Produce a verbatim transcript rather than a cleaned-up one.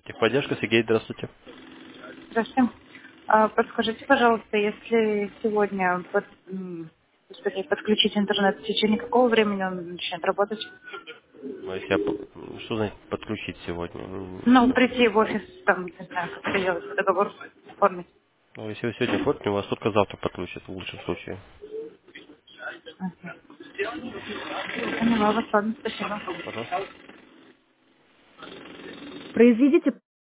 Техподдержка, Сергей, здравствуйте. Здравствуйте. А, Подскажите, пожалуйста, если сегодня под- м, господи, подключить интернет, в течение какого времени он начнет работать? Ну, если я по- что значит подключить сегодня? М, Ну, прийти в офис, там, не знаю, как это делать, договор оформить. Ну, если вы сегодня оформите, у вас только завтра подключат в лучшем случае. Поняла вас, ладно, спасибо. Пожалуйста. Произведите